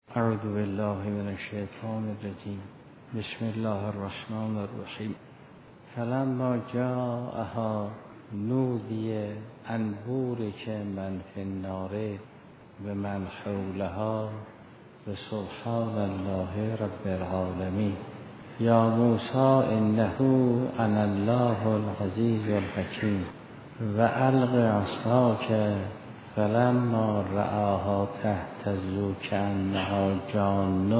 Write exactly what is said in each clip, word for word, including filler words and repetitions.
اعوذ بالله من الشیطان الرجیم. بسم الله الرحمن الرحیم. فلما جاءها نودی ان بورک من فی النار و من حولها و سبحان الله رب العالمین. یا موسی انه انا الله العزیز الحکیم و الق عصاک فلما رآها تهتز کأنها جان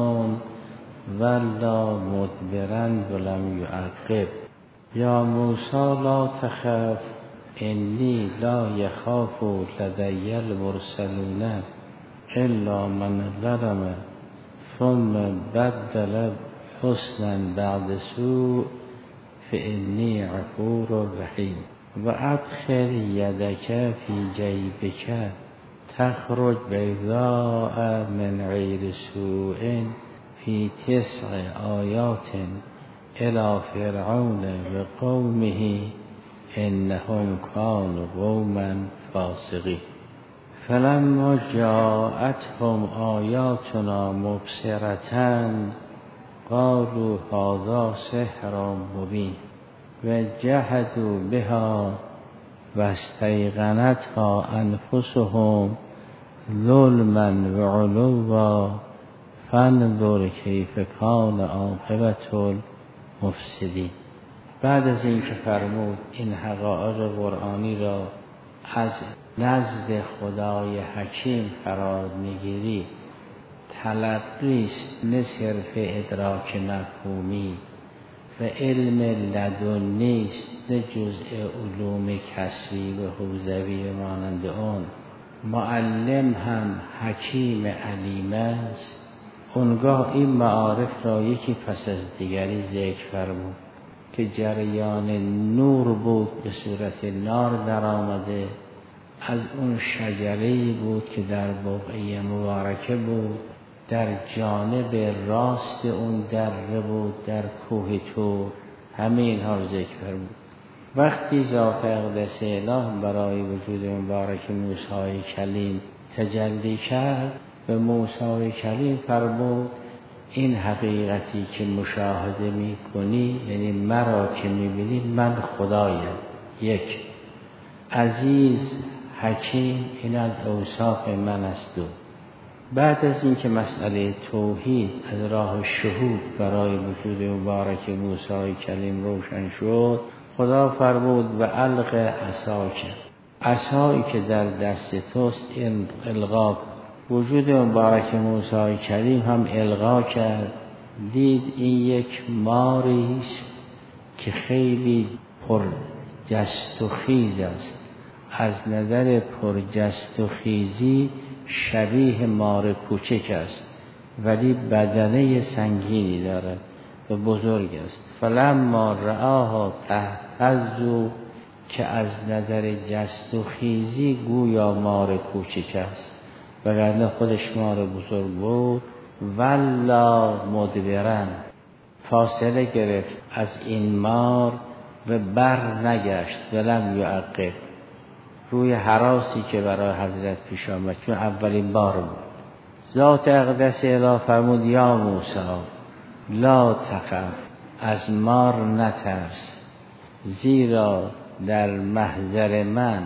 ولا مدبرا ولم یعقب. یا موسی لا تخف انی لا یخاف لدی المرسلون الا من ظلم ثم بدل حسنا بعد سوء فانی غفور رحیم. و ادخل یدک فی جیبک تخرج بیضاء من غیر سوء فی تسع آیات الی فرعون و قومه انهم کانوا قوما فاسقین. فلما جاءتهم آیاتنا مبصرة قالوا هذا سحر مبین و جحدوا بها و استیقنتها انفسهم ظلما و علوا فانظر کیف کان عاقبة المفسدین. بعد از اینکه فرمود این حقایق قرآنی را از نزد خدای حکیم قرار میگیری، تلقیست نه صرف ادراک مفهومی و علم لدنی است، نه جزء علوم کسری و حوزوی مانند آن. معلم هم حکیم علیم است. اونگاه این معارف را یکی پس از دیگری ذکر فرمود که جریان نور بود به صورت نار در آمده، از اون شجره‌ای بود که در بقعه مبارکه بود، در جانب راست اون دره بود در کوه طور. همه اینها رو ذکر فرمود. وقتی ذات اقدس اله برای وجود مبارک موسی کلیم تجلی کرد، به موسی کلیم فرمود این حقیقتی که مشاهده می کنی، یعنی مرا که می بینی، من خدایم. یک، عزیز حکیم، این از اوصاف من است. دو، بعد از اینکه مسئله توحید از راه شهود برای وجود مبارک موسی کلیم روشن شد، خدا فرمود و الق عصاک، عصایی که در دست توست این القا کن. وجود مبارک موسی کلیم هم القا کرد، دید این یک ماری است که خیلی پر جست و خیز است. از نظر پر جست و خیزی شبیه مار کوچک است، ولی بدنه سنگینی دارد و بزرگ است. فلما رآها تهتز، که از نظر جست و خیزی گویا مار کوچک است، وگرنه خودش مار بزرگ بود. ولا مدبرن، فاصله گرفت از این مار و بر نگشت. ولم یعقب، روی هراسی که برای حضرت پیش آمد، چون اولین بار بود. ذات اقدس اله فرمود یا موسی لا تخف، از مار نترس، زیرا در محضر من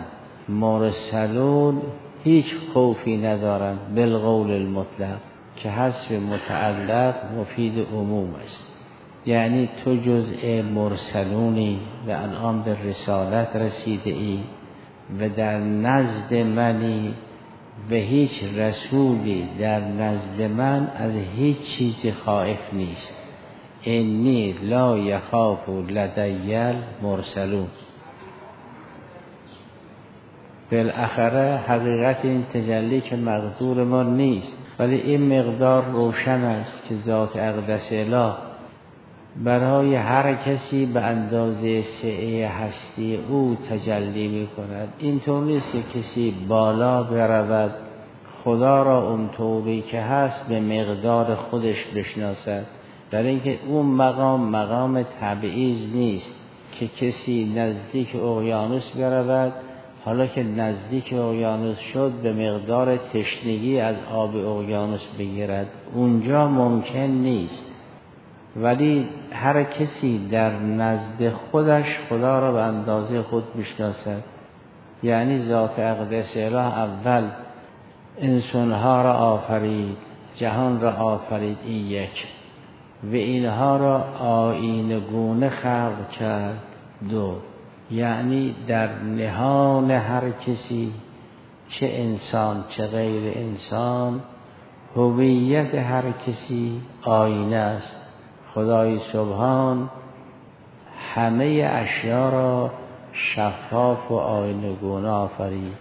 مرسلون هیچ خوفی ندارند. بالقول المطلق که حذف متعلق مفید عموم است، یعنی تو جزء مرسلونی و الان به رسالت رسیده ای و در نزد منی و هیچ رسولی در نزد من از هیچ چیزی خائف نیست. انی لا یخاف لدی المرسلون. بالاخره حقیقت این تجلی که مقدور ما نیست، ولی این مقدار روشن است که ذات اقدس اله برای هر کسی به اندازه سعه هستی او تجلی می کند. اینطور نیست که کسی بالا برود خدا را اونطوری که هست به مقدار خودش بشناسد، برای اینکه اون مقام مقام تبعیض نیست که کسی نزدیک اقیانوس برود حالا که نزدیک اقیانوس شد به مقدار تشنگی از آب اقیانوس بگیرد، اونجا ممکن نیست. ولی هر کسی در نزد خودش خدا را به اندازه خود میشناسد. یعنی ذات اقدس اله اول انسانها را آفرید، جهان را آفرید، این یک، و اینها را آیینه گونه خلق کرد. دو، یعنی در نهان هر کسی، چه انسان چه غیر انسان، هویت هر کسی آینه است. خدای سبحان همه اشیا را شفاف و آینه گونه آفرید.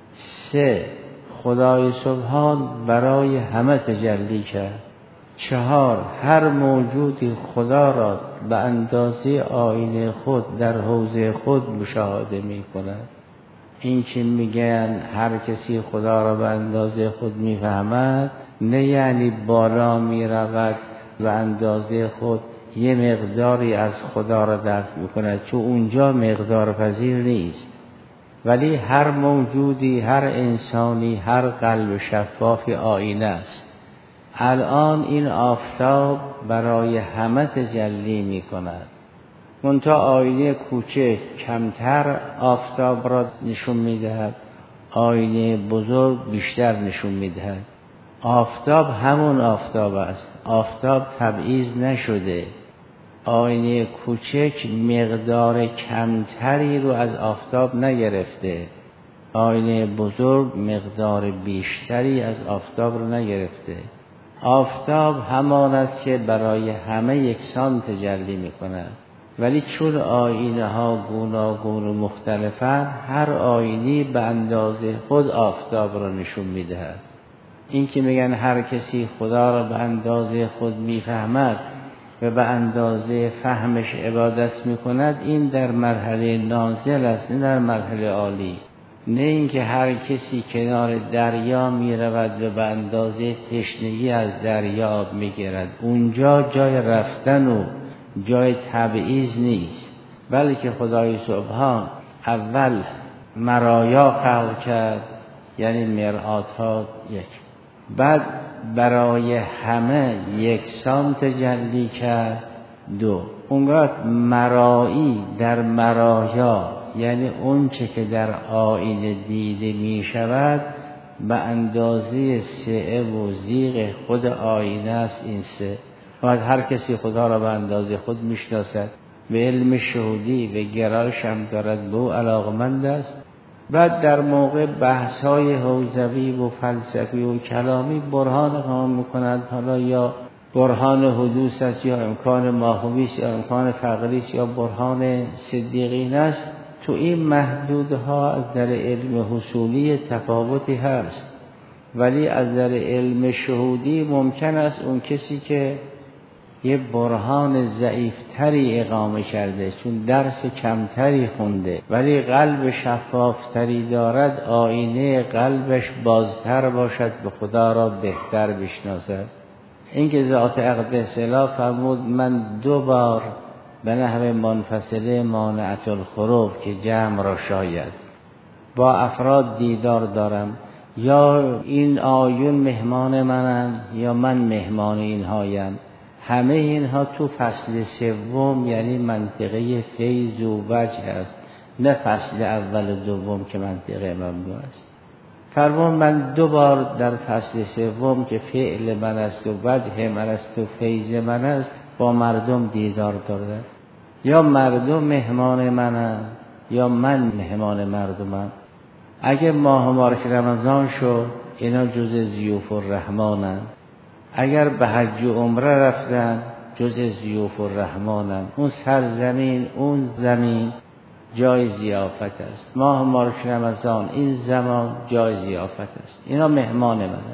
سه، خدای سبحان برای همه تجلی کرد. چهار، هر موجودی خدا را به اندازه آینه خود در حوزه خود مشاهده می کند. این که میگن هر کسی خدا را به اندازه خود میفهمد، نه یعنی بالا می رود به اندازه خود یه مقداری از خدا را درک میکند، چون اونجا مقدار پذیر نیست. ولی هر موجودی، هر انسانی، هر قلب شفافی آینه است. الان این آفتاب برای همه تجلی می کند. منتها آینه کوچک کمتر آفتاب را نشون می دهد، آینه بزرگ بیشتر نشون می دهد. آفتاب همون آفتاب است، آفتاب تبعیض نشده. آینه کوچک مقدار کمتری رو از آفتاب نگرفته، آینه بزرگ مقدار بیشتری از آفتاب رو نگرفته. آفتاب همان است که برای همه یکسان تجلی می کند. ولی چون آینه ها گوناگون و مختلفند، هر آینی به اندازه خود آفتاب را نشون می دهد. این که میگن هر کسی خدا را به اندازه خود می فهمد و به اندازه فهمش عبادت می کند، این در مرحله نازل است، نه در مرحله عالی. نه اینکه هر کسی کنار دریا می رود و به اندازه تشنگی از دریا آب می گیرد. اونجا جای رفتن و جای تبعیض نیست، بلکه خدای سبحان اول مرایا خلق کرد، یعنی مرآت ها یک، بعد برای همه یکسان تجلی کرد. دو، اونگاه مرایی در مرایا، یعنی اون چه که در آینه دیده می شود به اندازه سعه و زیغ خود آینه است. این سه باید هر کسی خدا را به اندازه خود می شناسد، به علم شهودی و گرایش هم دارد، به او علاقمند است. بعد در موقع بحث های حوزوی و فلسفی و کلامی برهان قائم می کند، حالا یا برهان حدوث است، یا امکان ماهوی است، یا امکان فقری است، یا برهان صدیقین است. تو این محدودها از در علم حصولی تفاوتی هست، ولی از در علم شهودی ممکن است اون کسی که یه برهان ضعیفتری اقامه کرده، چون درس کمتری خونده، ولی قلب شفافتری دارد، آینه قلبش بازتر باشد، به خدا را بهتر بشناسد. این که ذات اقدس اله فرمود من دو بار به نحو منفصله مانعت الخروف که جمع را شاید با افراد دیدار دارم، یا این آیون مهمان منن یا من مهمان اینهایم. همه اینها تو فصل سوم یعنی منطقه فیض و وجه است، نه فصل اول و دوم که منطقه ممنوع است. فرمون من دو بار در فصل سوم که فعل من است و وجه من است و فیض من است با مردم دیدار دارم، یا مردم مهمان منن یا من مهمان مردمم. اگه ماه مبارک رمضان شد اینا جز ضیوف الرحمنن، اگر به حج و عمره رفتن جز ضیوف الرحمنن. اون سرزمین، اون زمین جای ضیافت است. ماه مبارک رمضان این زمان جای ضیافت است، اینا مهمان منن.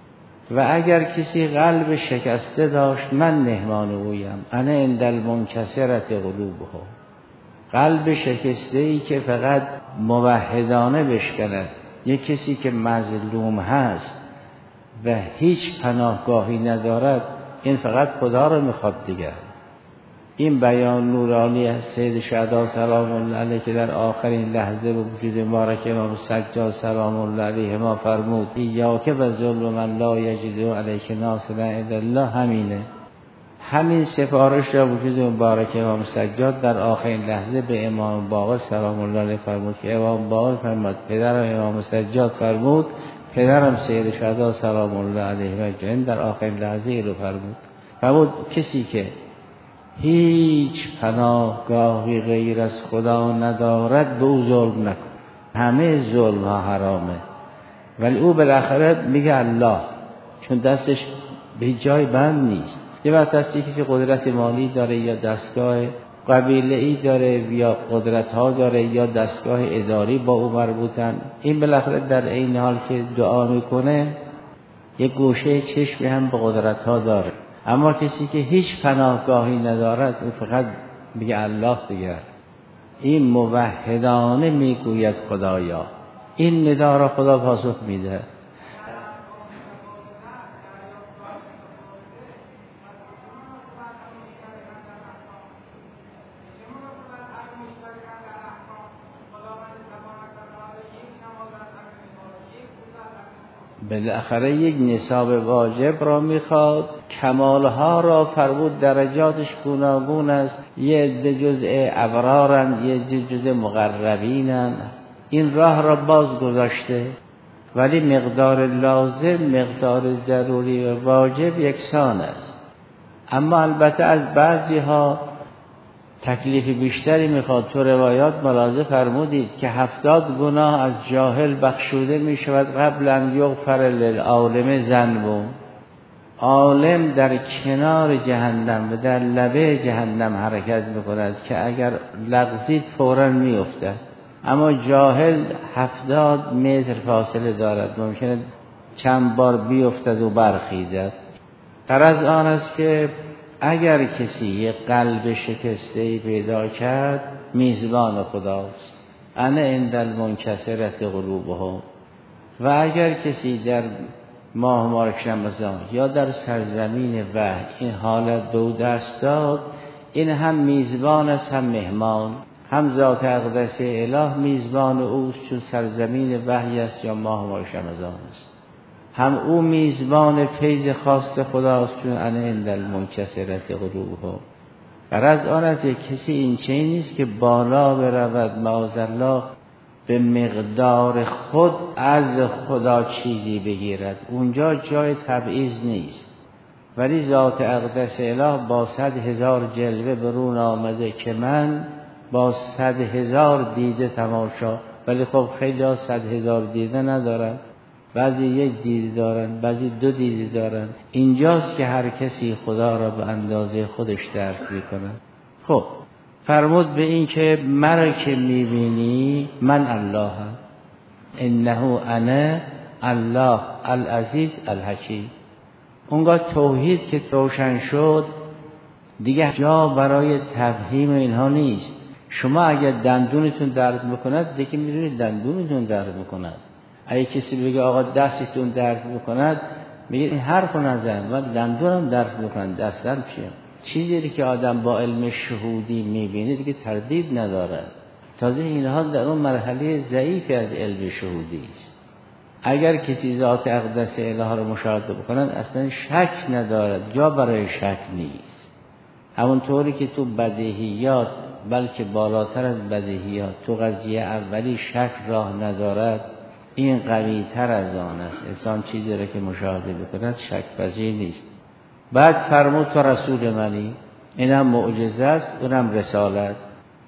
و اگر کسی قلب شکسته داشت من مهمان اویم، انا عند المنکسرة قلوبهم. قلب شکسته ای که فقط موحدانه بشکند، یک کسی که مظلوم هست و هیچ پناهگاهی ندارد، این فقط خدا رو میخواد دیگر. این بیان نورانی از سید شهدا سلام الله علیه که در آخرین لحظه به وجود مبارک امام سجاد سلام الله علیه ما فرمود ایاک و ظلم من لا یجد علیک ناصرا الا الله، همینه. همین سفارش را وجود مبارک امام سجاد در آخرین لحظه به امام باقر سلام الله علیه فرمود که امام باقر فرمود پدرم امام سجاد فرمود پدرم سید شهدا سلام الله علیه و جن در آخرین لحظه ای رو فرمود. فرمود کسی که هیچ پناهگاهی غیر از خدا ندارد به او ظلم نکن. همه ظلم ها حرامه، ولی او بالاخره میگه الله، چون دستش به جای بند نیست. یه وقت هستی کسی قدرت مالی داره یا دستگاه قبیله‌ای داره یا قدرت ها داره یا دستگاه اداری با او مربوطن، این بالاخره در این حال که دعا میکنه یک گوشه چشمی هم به قدرت ها داره. اما کسی که هیچ پناهگاهی ندارد او فقط میگه الله دیگر. این موحدانه میگوید خدایا. این ندا را خدا پاسخ میده. بالاخره یک نصاب واجب را میخواد، کمالها را فرمود درجاتش گوناگون است. یه عده جزء ابرارن، یه عده جزء مقربینن. این راه را باز گذاشته، ولی مقدار لازم، مقدار ضروری و واجب یکسان است. اما البته از بعضی ها تکلیف بیشتری میخواد. تو روایات ملاحظه فرمودید که هفتاد گناه از جاهل بخشوده میشود قبل ان یغفر للعالم ذنبه. عالم در کنار جهنم و در لبه جهنم حرکت میکند که اگر لغزید فوراً میافتد، اما جاهل هفتاد متر فاصله دارد، ممکنه چند بار بیفتد و برخیزد. غرض آن است که اگر کسی یک قلب شکسته‌ای پیدا کرد میزبان خداست، انا عند المنکسرة قلوبهم. و اگر کسی در ماه مبارک رمضان یا در سرزمین وحی این حالت به او دست داد، این هم میزبان است هم مهمان. هم ذات اقدس اله میزبان اوست چون سرزمین وحی است یا ماه مبارک رمضان است، هم او میزبان فیض خاص خداست چون انا عند المنکسرة قلوبهم. غرض آن است کسی این چه نیست که بالا برود معاذالله به مقدار خود از خدا چیزی بگیرد، اونجا جای تبعیض نیست. ولی ذات اقدس اله با صد هزار جلوه برون آمده که من با صد هزار دیده تماشا، ولی خب خیلی ها صد هزار دیده ندارن، بعضی یک دیده دارن، بعضی دو دیده دارن. اینجاست که هر کسی خدا را به اندازه خودش درک میکنه. خب فرمود به این که مرا که میبینی من الله هم، انه انا الله العزیز الحکیم. اونگاه توحید که روشن شد دیگه جا برای تفهیم اینها نیست. شما اگر دندونتون درد میکند دیگه میدونید دندونتون درد میکند. اگه کسی بگه آقا دستتون درد میکند میگه این حرفو نزن، من دندونم درد میکند، دستم چیه؟ چیزی که آدم با علم شهودی میبینه دیگه تردید ندارد. تازه اینها در اون مرحله ضعیفی از علم شهودی است. اگر کسی ذات اقدس اله رو مشاهده بکنند اصلا شک ندارد، جا برای شک نیست. همونطوری که تو بدیهیات بلکه بالاتر از بدیهیات تو قضیه اولی شک راه ندارد، این قوی تر از آن است. انسان چیزی را که مشاهده بکند شک پذیر نیست. بعد فرمود تو رسول منی، اینم معجزه است، اونم رسالت.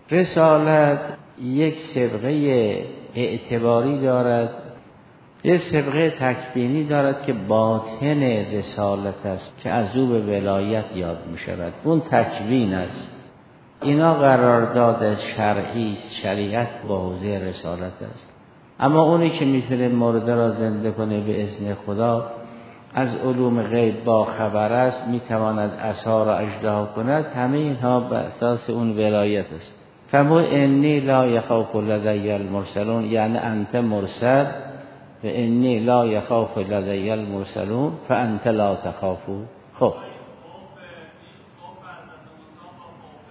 رسالت یک سابقه اعتباری دارد، یک سابقه تکوینی دارد که باطن رسالت است که از او به ولایت یاد می شود. اون تکوین است. اینا قرارداد شرعی است، شریعت با حوزه رسالت است. اما اونی که میتونه مرده را زنده کنه به اذن خدا، از علوم غیب با خبر است، میتواند عصا را اژدها کند، همه اینها به اساس اون ولایت است. فرمود انی لا یخاف لدی المرسلون، یعنی انت مرسل و انی لا یخاف لدی المرسلون فانت لا تخافو. خب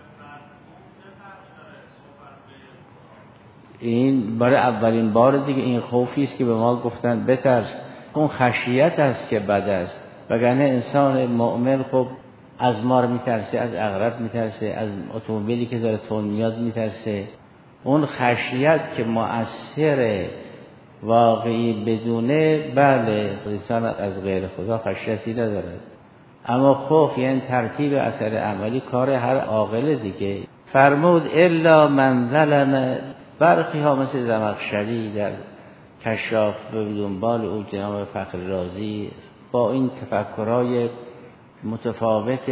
این برای اولین بار دیگه این خوفی است که به ما گفتن بترس. اون خشیت است که بد است، وگرنه انسان مؤمن خب از مار میترسه، از عقرب میترسه، از اتومبیلی که داره تون میاد میترسه. اون خشیت که مؤثر واقعی بدونه، بله انسان از غیر خدا خشیتی نداره، اما خوف یعنی ترتیب اثر عملی کار هر عاقل دیگه. فرمود الا من ظلم. برخی ها مثل زمخشری در کشاف به دنبال او جناب فخر رازی با این تفکرهای متفاوت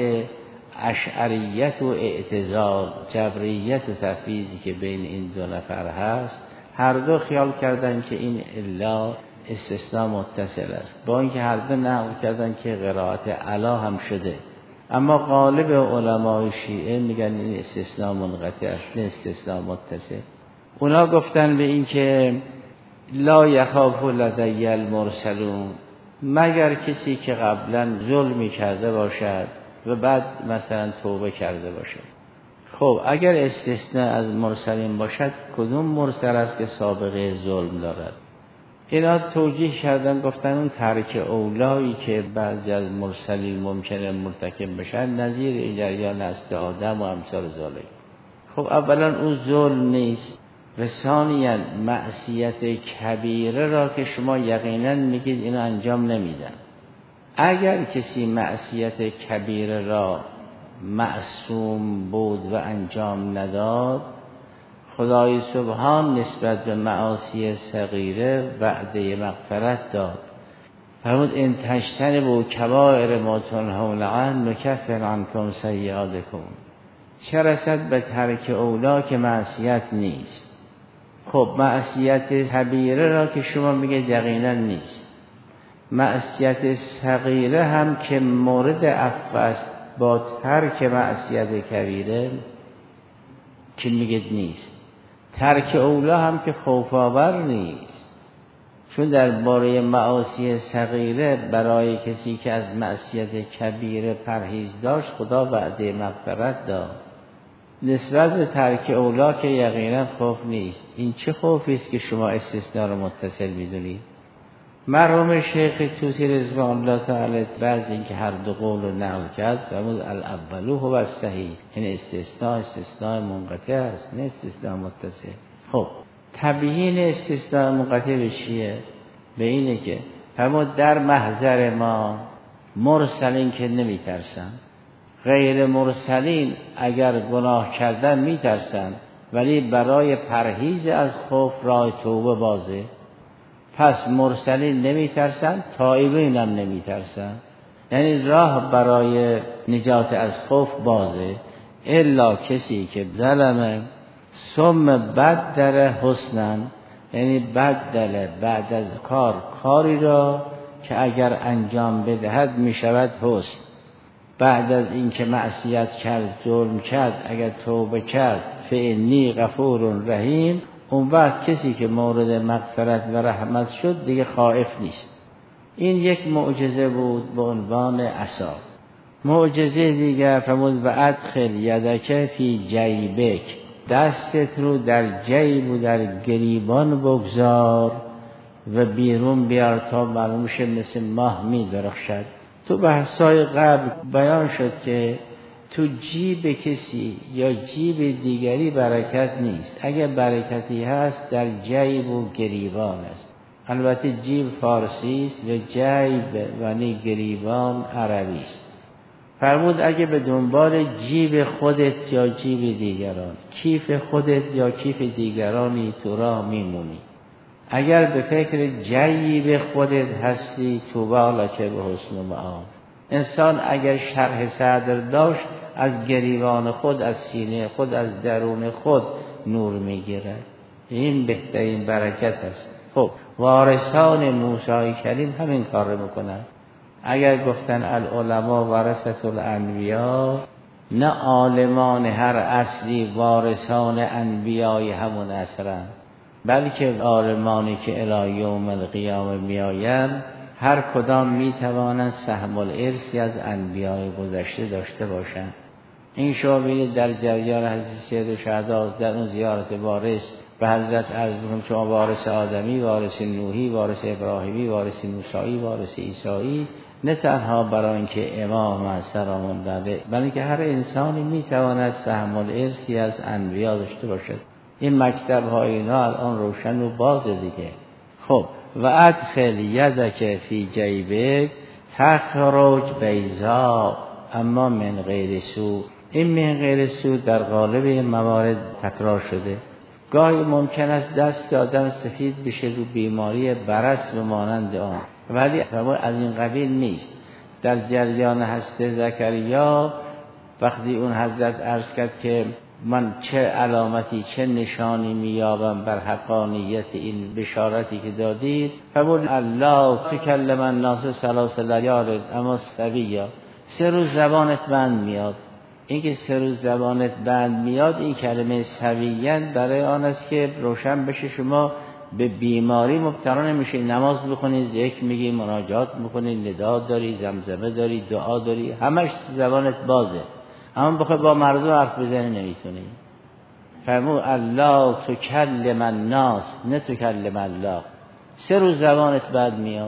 اشعریت و اعتزال، جبریت و تفویضی که بین این دو نفر هست، هر دو خیال کردن که این الا استثناء متصل است، با اینکه هر دو نقل کردن که قرائت علا هم شده، اما غالب علمای شیعه میگن این استثناء منقطع است نه استثناء متصل. اونا گفتن به این که لا یخاف لدی المرسلون، مگر کسی که قبلا ظلمی کرده باشد و بعد مثلا توبه کرده باشد. خب اگر استثناء از مرسلین باشد، کدوم مرسل است که سابقه ظلم دارد؟ اینا توجیه کردن، گفتن اون ترک اولایی که بعضی از مرسلین ممکنه مرتکب بشن نظیر این جریان است آدم و امثال ذالک. خب اولا اون ظلم نیست، و ثانیاً معصیت کبیره را که شما یقیناً میگید اینو انجام نمیدن. اگر کسی معصیت کبیره را معصوم بود و انجام نداد، خدای سبحان نسبت به معاصی صغیره وعده مغفرت داد. فرمود ان تجتنبوا کبائر ما تنهون عنه نکفر عنکم سیئاتکم. چه رسد به ترک اولا که معصیت نیست. خب معصیت کبیره را که شما میگه یقینا نیست، معصیت صغیره هم که مورد عفو است با ترک معصیت کبیره که میگه نیست. ترک اولا هم که خوف آور نیست، چون در باره معاصی صغیره برای کسی که از معصیت کبیره پرهیز داشت خدا وعده مغفرت داد. نسبت به ترک اولا که یقینا خوف نیست. این چه خوفی است که شما استثناء رو متصل میدونید؟ مرحوم شیخ طوسی رضوان الله تعالی بعد اینکه هر دو قول رو نقل کرد فرمود الاولو هو الصحیح، این استثناء استثناء منقطع است نه استثناء متصل. خب تبیین استثناء منقطع به چیه؟ به اینه که فرمود در محضر ما مرسلین که نمیترسن، غیر مرسلین اگر گناه کردن میترسن ولی برای پرهیز از خوف راه توبه بازه. پس مرسلین نمیترسن، تائبین هم نمیترسن، یعنی راه برای نجات از خوف بازه. الا کسی که ظلمه ثم بدل حسنا، یعنی بدل بعد از کار کاری را که اگر انجام بدهد میشود حسن. بعد از اینکه معصیت کرد، ظلم کرد، اگر توبه کرد فإنی غفور رحیم، اون وقت کسی که مورد مغفرت و رحمت شد دیگه خائف نیست. این یک معجزه بود به عنوان عصا. معجزه دیگر فرمود و ادخل یدک فی جیبک، دستت رو در جیب و در گریبان بگذار و بیرون بیار تا معلوم شه مثل ماه می درخشد. تو بحثای قبل بیان شد که تو جیب کسی یا جیب دیگری برکت نیست. اگر برکتی هست در جیب و گریبان است. البته جیب فارسی است و جیب یعنی گریبان عربی است. فرمود اگه به دنبال جیب خودت یا جیب دیگران، کیف خودت یا کیف دیگرانی تو راه میمونی، اگر به فکر جیب خودت هستی توبه لکه به حسن معاب. انسان اگر شرح صدر داشت از گریبان خود، از سینه خود، از درون خود نور میگیرد. این بهترین برکت است. خب وارثان موسی کریم همین کار میکنن. اگر گفتن العلماء ورثة الانبیاء، نه عالمان هر اصلی وارثان انبیای همون اصرن، بلکه عالمانی که الی یوم القیامه میآیند هر کدام میتوانند سهم الارثی از انبیای گذشته داشته باشند. این شما ببینید در جریان حضرت سید الشهدا در اون زیارت وارث به حضرت عرض می‌کنم شما وارث آدمی، وارث نوحی، وارث ابراهیمی، وارث موسی، وارث عیسی، نه تنها برای اینکه امام سلام الله علیه، بلکه هر انسانی میتواند سهم الارثی از انبیا داشته باشد. این مکتب های اینا الان روشن و بازه دیگه. خب و ادخل یدک فی جیبک تخرج بیضاء اما من غیر سو. این من غیر سو در قالب موارد تکرار شده. گاهی ممکن است دست آدم سفید بشه رو بیماری برص و مانند آن، ولی از این قبیل نیست. در جریان هست زکریا وقتی اون حضرت عرض کرد که من چه علامتی چه نشانی میابم بر حقانیت این بشارتی که دادید، فقال الله تکلم الناس ثلاث لیال اما سویا، سه روز زبانت بند میاد. این که سه روز زبانت بند میاد، این کلمه سویین برای آن است که روشن بشه شما به بیماری مبتلا نمیشه. نماز بخونی، ذکر میگی، مناجات میکنی، ندا داری، زمزمه داری، دعا داری، همش زبانت بازه، اما بخوای با مردم حرف بزنی نمیتونی. فرمود الله تکلم الناس نه تکلم الله، سه روز زبانت بند میاد.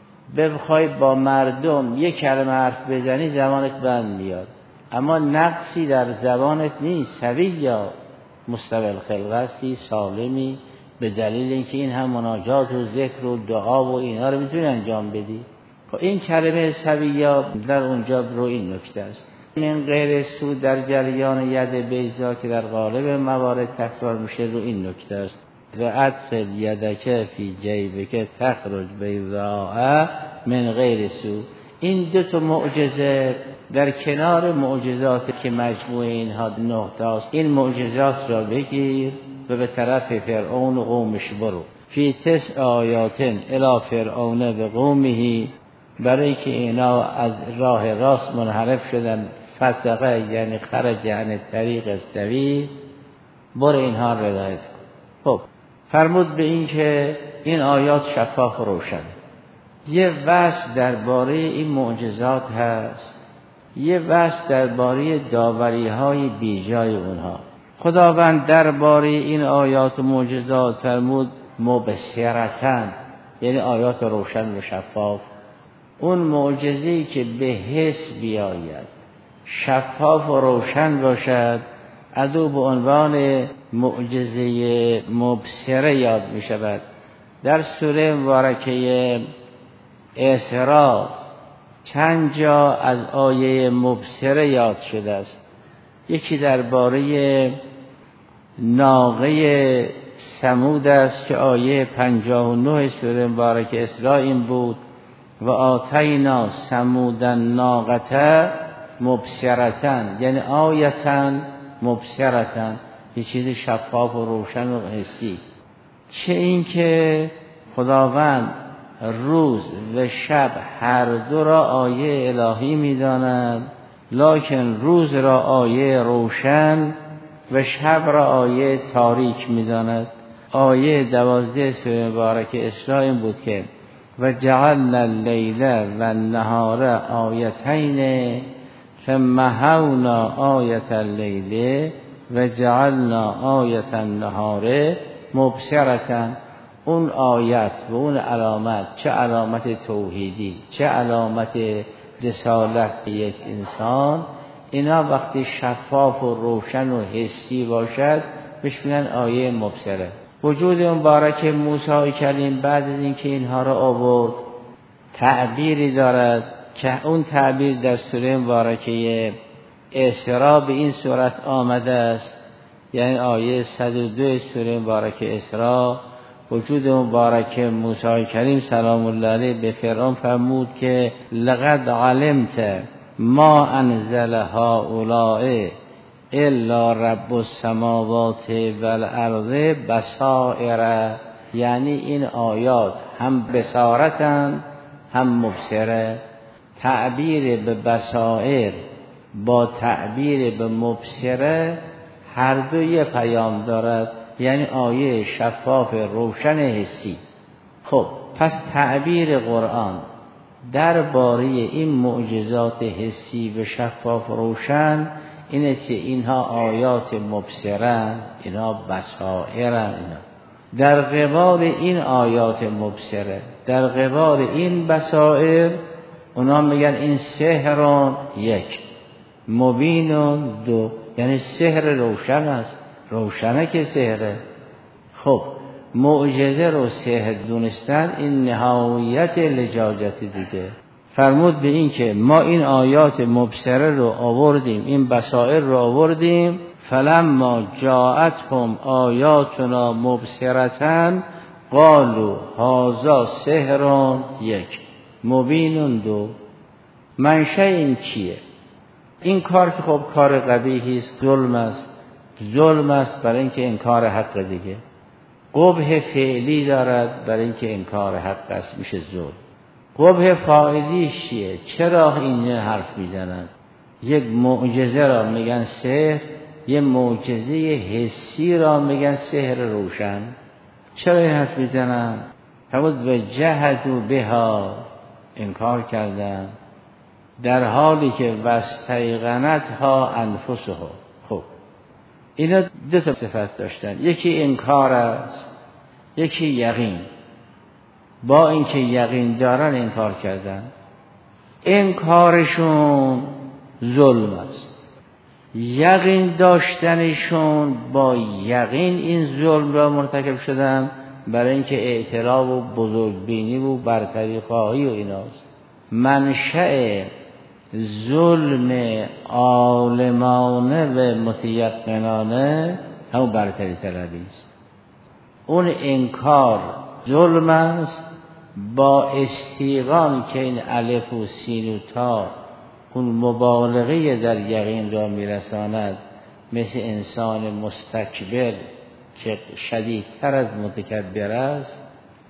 بخوای با مردم یک کلمه حرف بزنی زبانت بند میاد، اما نقصی در زبانت نیست. سویا مستوی الخلق هستی، سالمی، به دلیل اینکه این هم مناجات و ذکر و دعا و اینا رو میتونی انجام بدی. خب این کلمه سویا در اونجا رو این نکته است. من غیر سود در جریان ید بیضا که در غالب موارد تکرار میشه رو این نکته است. و ادخل یدک فی جیبک تخرج بیضاء من غیر سود. این دو تا معجزه در کنار معجزاتی که مجموع اینها نقطه است، این معجزات را بگیر و به طرف فرعون و قومش برو. فی تسع آیات الی فرعون و قومه، برای که اینا از راه راست منحرف شدن. فسقه یعنی خرج عن طریق السوی، برو اینها را هدایت کن. خب فرمود به این که این آیات شفاف و روشن. یه وصف درباره این معجزات هست، یه وصف درباره داوری های بیجای اونها. خداوند درباره این آیات و معجزات فرمود مبصرتن، یعنی آیات روشن و شفاف. اون معجزه‌ای که به حس بیاید، شفاف و روشن باشد، ادو به عنوان معجزه مبصره یاد می شود. در سوره مبارکه اسراء چند جا از آیه مبصره یاد شده است. یکی درباره ناقه ثمود است که آیه پنجاه و نه سوره مبارکه اسراء این بود و آتینا ثمود الناقة مبصرتن، یعنی آیتن مبصرتن، یه چیز شفاف و روشن و حسی. چه این که خداوند روز و شب هر دو را آیه الهی می‌داند، لکن روز را آیه روشن و شب را آیه تاریک می‌داند. آیه دوازده سوره مبارکه اسراء این بود که و جعلنا اللیل و النهار آیتین فمحونا آیت اللیل و جعلنا آیت النهار مبصرة. اون آیت و اون علامت، چه علامت توحیدی چه علامت رسالت یک انسان، اینا وقتی شفاف و روشن و حسی باشد بهش میگن آیه مبصره. وجود مبارک موسی کلیم بعد از اینکه اینها را آورد تعبیری دارد که اون تعبیر در سوره مبارکه اسراء به این صورت آمده است، یعنی آیه صد و دو سوره مبارکه اسراء. وجود مبارک موسی کریم سلام الله علیه به فرعون فرمود که لقد علمت ما انزل هؤلاء الا رب السماوات والارض بصائر، یعنی این آیات هم بصارتن هم مبصره. تعبیر به بصائر با تعبیر به مبصره هر دو یه پیام دارد، یعنی آیه شفاف روشن حسی. خب پس تعبیر قرآن درباره این معجزات حسی و شفاف روشن اینه که اینها آیات مبصرن، اینها بصائرن. اینا در قبال این آیات مبصره، در قبال این بصائر، اونا میگن این سحران یک، مبینون دو، یعنی سحر روشن است، روشنه که سحره. خب معجزه رو سحر دونستن این نهایت لجاجت دیگه. فرمود به این که ما این آیات مبصره رو آوردیم، این بصائر رو آوردیم، فلما جاءتهم آیاتنا مبصرةً قالوا هذا سحر یک مبین دو. منشأ این چیه؟ این کار که خب کار قبیحی است، ظلم است، ظلم است برای اینکه انکار حق دیگه، قبح فعلی دارد برای اینکه انکار حق است، میشه ظلم. قبح فاعلیش چیه؟ چرا این حرف میزنن؟ یک معجزه را میگن سحر، یه معجزه حسی را میگن سحر روشن. چرا این حرف میزنن؟ فرمود و جحدوا بها، انکار کردن، در حالی که واستیقنتها انفسها. خب اینا دو تا صفت داشتن، یکی انکار است، یکی یقین. با اینکه یقین دارن انکار کردن، انکارشون ظلم است. یقین داشتنشون با یقین این ظلم را مرتکب شدن، برای اینکه اعتراف و بزرگبینی و برتری خواهی و ایناست. منشأ ظلم عالمانه و متیقنانه همون برتری طلبی است. اون انکار ظلم است، با استیقان که این الف و سین و تا اون مبالغه در یقین را میرساند، مثل انسان مستکبر که شدیدتر از متکبر است،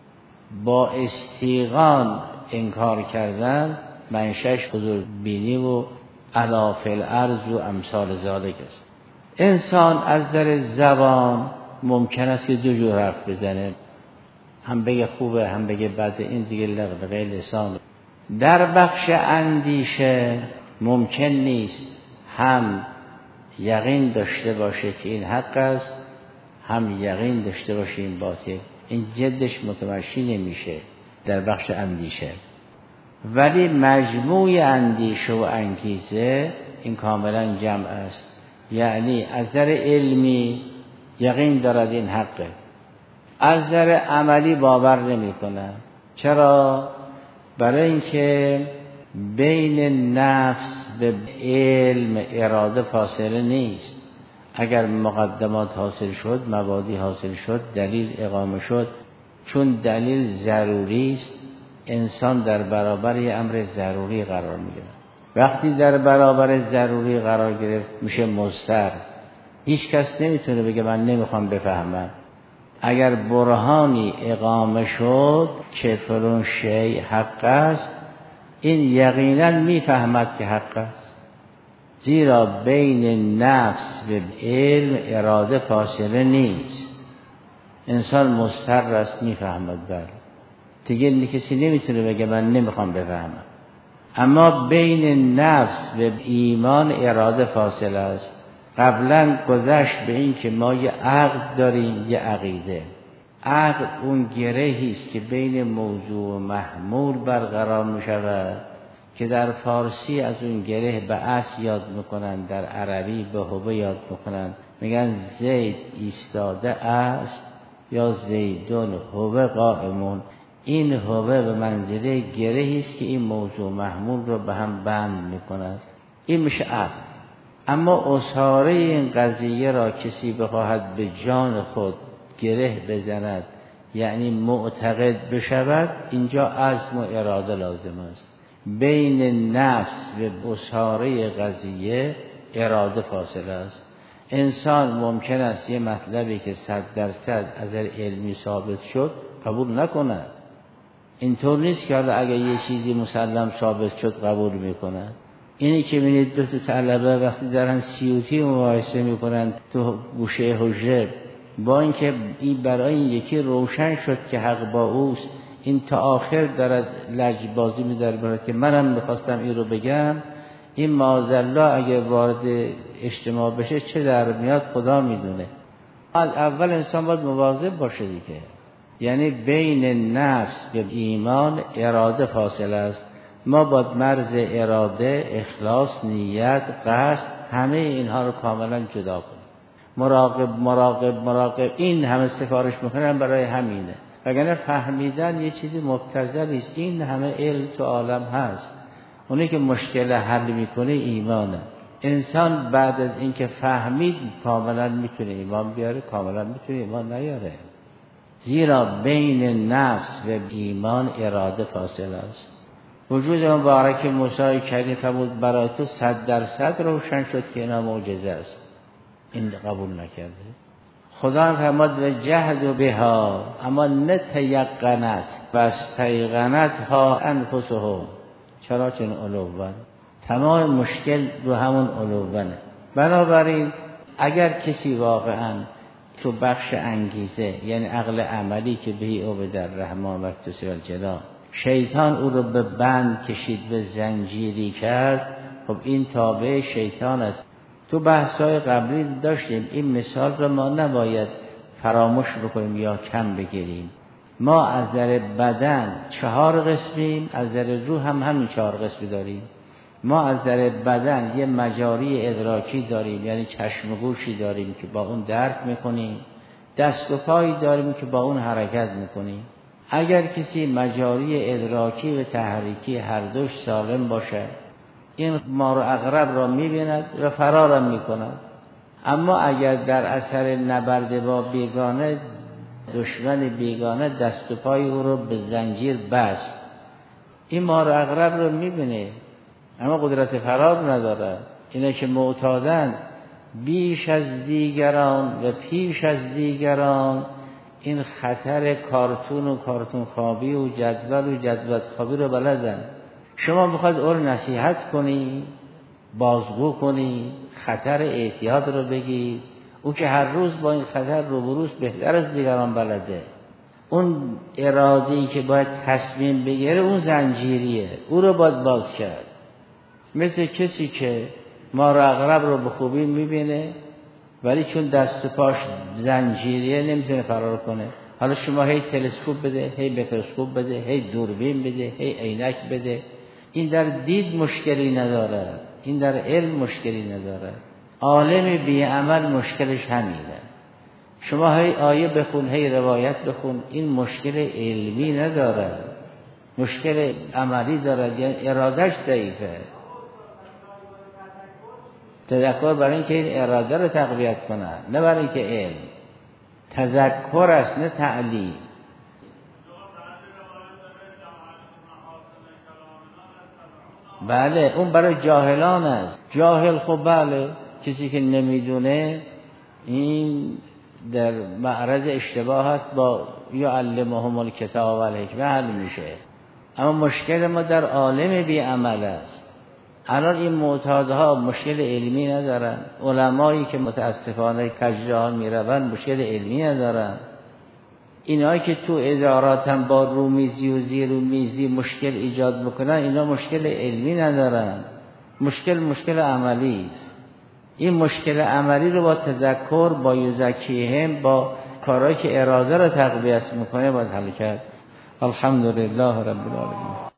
با استیقان انکار کردن منشأش بزرگ بینی و علا فی الارض و امثال ذالک است. انسان از در زبان ممکن است که دو جور حرف بزنه، هم بگه خوبه هم بگه بده، این دیگه لغدغه لسان. در بخش اندیشه ممکن نیست هم یقین داشته باشه که این حق است، هم یقین داشته باشه این باطل. این جدش متمشی نمیشه در بخش اندیشه. ولی مجموع اندیشه و انگیزه این کاملا جمع است. یعنی از در علمی یقین دارد این حقه، از در عملی باور نمی کنه. چرا؟ برای اینکه بین نفس و علم اراده فاصله نیست. اگر مقدمات حاصل شد، مبادی حاصل شد، دلیل اقامه شد، چون دلیل ضروری است، انسان در برابر یه امر ضروری قرار میگیره. وقتی در برابر ضروری قرار گرفت میشه مضطر. هیچ کس نمیتونه بگه من نمیخوام بفهمم. اگر برهانی اقامه شد که فلان شیء حق است، این یقینا میفهمد که حق است، زیرا بین نفس و علم اراده فاصله نیست. انسان مضطر است میفهمد. بله دیگه کسی نمیتونه بگه من نمیخوام بفهمم. اما بین نفس و ایمان اراده فاصله است. قبلا گذشت به این که ما یه عقل داریم، یه عقیده. عقل اون گرهی است که بین موضوع و محمول برقرار می شود، که در فارسی از اون گره به اس یاد میکنن، در عربی به هوه یاد میکنن، میگن زید ایستاده است یا زیدون هوه قائمون. این هوه به منزله گرهی است که این موضوع محمول رو به هم بند میکند. این میشه عقل. اما اصاره این قضیه را کسی بخواهد به جان خود گره بزند، یعنی معتقد بشود، اینجا عزم و اراده لازم است. بین نفس و اصاره قضیه اراده فاصله است. انسان ممکن است یه مطلبی که صد درصد از علمی ثابت شد قبول نکنه. اینطور نیست که اگر یه چیزی مسلم ثابت شد قبول میکنه. اینی که می‌بینید دو تا طلبه وقتی دارن سیوتی مباحثه میکنن تو گوشه حجره، با اینکه این برای این یکی روشن شد که حق با اوست، این تا آخر دارد لجبازی می‌داره، برای که منم می‌خواستم این رو بگم. این معاذالله اگه وارد اجتماع بشه چه در میاد خدا میدونه. از اول انسان باید مواظب باشه دیگه. یعنی بین نفس و ایمان اراده فاصله است. ما باید مرز اراده، اخلاص، نیت، قصد، همه اینها رو کاملا جدا کنیم. مراقب مراقب مراقب این همه سفارش میکنن برای همینه. وگرنه فهمیدن یه چیزی مبتذل است. این همه علم تو عالم هست. اونی که مشکل حل میکنه ایمانه. انسان بعد از اینکه فهمید کاملا میتونه ایمان بیاره، کاملا میتونه ایمان نیاره. زیرا بین نفس و ایمان اراده فاصله است. وجود مبارک موسی کریم فرمود برای تو صد درصد روشن شد که اینا معجزه است. این قبول نکرده. خدا فرمود و جهد بها اما نتیقنت و استیقنت ها انفسهم. چرا چون علوان تمام مشکل رو همون علوانه. بنابراین اگر کسی واقعا تو بخش انگیزه یعنی عقل عملی که بهی او به در رحمان و اکتسال جلا شیطان او رو به بند کشید، به زنجیری کرد، خب این تابع شیطان است. تو بحث‌های قبلی داشتیم. این مثال رو ما نباید فراموش بکنیم یا کم بگیریم. ما از نظر بدن چهار قسمیم، از نظر روح هم همین چهار قسمی داریم. ما از نظر بدن یه مجاری ادراکی داریم، یعنی چشم و گوشی داریم که با اون درک میکنیم، دست و پایی داریم که با اون حرکت میکنیم. اگر کسی مجاری ادراکی و تحریکی هر دوش سالم باشه، این مار و عقرب را میبیند و فرارم میکند. اما اگر در اثر نبرد با بیگانه، دشمن بیگانه دست و پای او رو به زنجیر بست، این مار و عقرب رو میبینه اما قدرت فرار نداره. اینه که معتادن بیش از دیگران و پیش از دیگران این خطر کارتون و کارتون خوابی و جدول و جدول خوابی رو بلدن. شما بخواید او رو نصیحت کنی، بازگو کنی، خطر احتیاط رو بگی، او که هر روز با این خطر روبروست بهتر از دیگران بلده. اون اراده‌ای که باید تصمیم بگیره اون زنجیریه، او رو باید باز کرد. مثل کسی که مار و عقرب رو به خوبی میبینه ولی چون دست و پاش زنجیریه نمیتونه فرار کنه. حالا شما هی تلسکوپ بده، هی میکروسکوپ بده، هی دوربین بده، هی عینک بده، این در دید مشکلی نداره، این در علم مشکلی نداره. عالم بی عمل مشکلش همینه. شما هی آیه بخون، هی روایت بخون، این مشکل علمی نداره، مشکل عملی داره، یعنی ارادش ضعیفه. تذکر برای اینکه این اراده رو تقویت کنه، نه برای اینکه علم. تذکر است نه تعلیم. بله اون برای جاهلان است. جاهل خب بله، کسی که نمیدونه این در معرض اشتباه است، با یعلمهم الکتاب و الحکمه حل میشه. اما مشکل ما در عالم بی عمل است. الان این معتادها مشکل علمی ندارن، علمایی که متاسفانه کجران میروند مشکل علمی ندارن، اینایی که تو ادارات هم با رومیزی و زیر و میزی مشکل ایجاد میکنن اینا مشکل علمی ندارن، مشکل مشکل عملی است. این مشکل عملی رو با تذکر، با یزکیهم، با کارهایی که اراده رو تقویت میکنه باید حل کرد. الحمدلله رب العالمین.